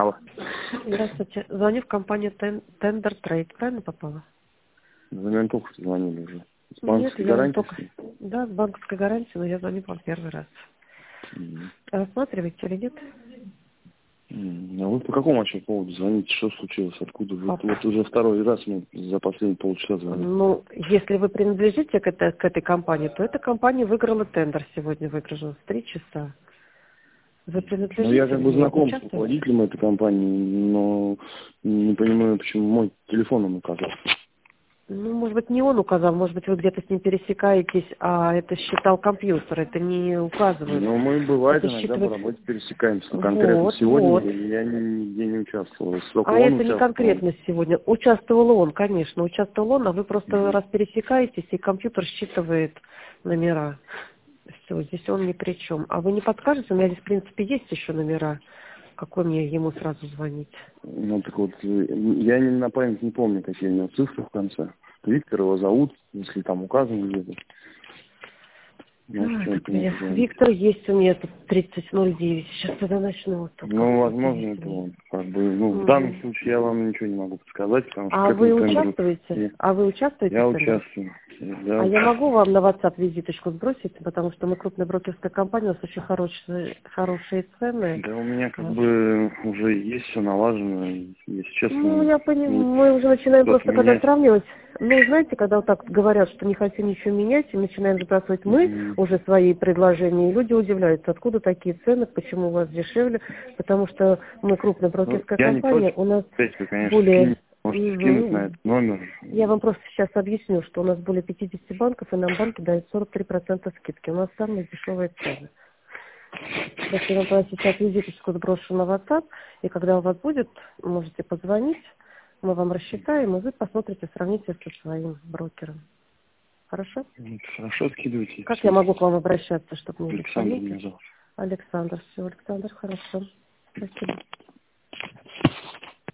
Алло. Здравствуйте. Звоню в компанию Tender Trade. Правильно попала? Вы, наверное, только что звонили уже. С Нет, банковской я вам гарантией? только... Да, с банковской гарантией, но я звоню вам первый раз. Рассматриваете или нет? А вы по какому вообще поводу звоните? Что случилось? Откуда? Вот уже второй раз мы за последние полчаса звоним. Ну, если вы принадлежите к этой компании, то эта компания выиграла тендер сегодня, выиграла в 3 часа. Вы принадлежите? Ну, я как бы знаком с участвуете? руководителем этой компании, но не понимаю, почему мой телефон он указал. Ну, может быть, не он указал, может быть, вы где-то с ним пересекаетесь, а это считал компьютер, это не указывает. Ну, мы, бывает, Это иногда по считывает... работе пересекаемся. Но конкретно сегодня я нигде не участвовал. Если только А он это не участвовал. конкретно сегодня. Участвовал он, конечно, участвовал он, а вы просто раз пересекаетесь, и компьютер считывает номера. Все, здесь он ни при чем. А вы не подскажете? У меня здесь, в принципе, есть еще номера. Какой мне ему сразу звонить? Ну, так вот, я на память не помню, какие у него цифры в конце. Виктор его зовут, если там указано где-то. Так, у меня Виктор есть, у меня тут 3009. Сейчас тогда начну. Вот тут ну, возможно, это он. Как бы, ну, в данном случае я вам ничего не могу подсказать, потому что... А вы участвуете? Я в тендерах? участвую. Я могу вам на WhatsApp визиточку сбросить, потому что мы крупная брокерская компания, у нас очень хорошие цены. Да у меня как бы уже есть все налажено, если честно. Ну, я понимаю, мы уже начинаем просто когда сравнивать. Ну, знаете, когда вот так говорят, что не хотим ничего менять, и начинаем сбрасывать мы уже свои предложения, и люди удивляются, откуда такие цены, почему у вас дешевле, потому что мы крупная брокерская компания, у нас более... Можете скинуть на этот номер. Я вам просто сейчас объясню, что у нас более 50 банков, и нам банки дают 43% скидки. У нас самые дешевые цены. Если я вам сейчас визиточку сброшу на WhatsApp, и когда у вас будет, можете позвонить, мы вам рассчитаем, и вы посмотрите, сравните со своим брокером. Хорошо? Хорошо, скидывайте. Как я могу к вам обращаться, чтобы мне Александр меня зовут. Александр, все, Александр, хорошо. Спасибо.